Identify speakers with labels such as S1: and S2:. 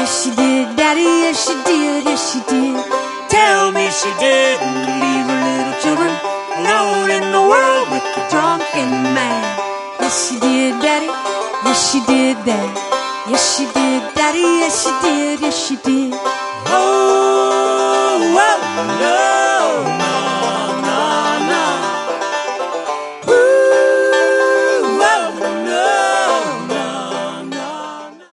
S1: Yes, she did, Daddy, yes, she did, yes, she did. Tell me she didn't leave her little children alone in the world with the drunken man. Yes, she did, Daddy, yes, she did that. Yes, she did, Daddy, yes, she did, yes, she did. Oh, well, love.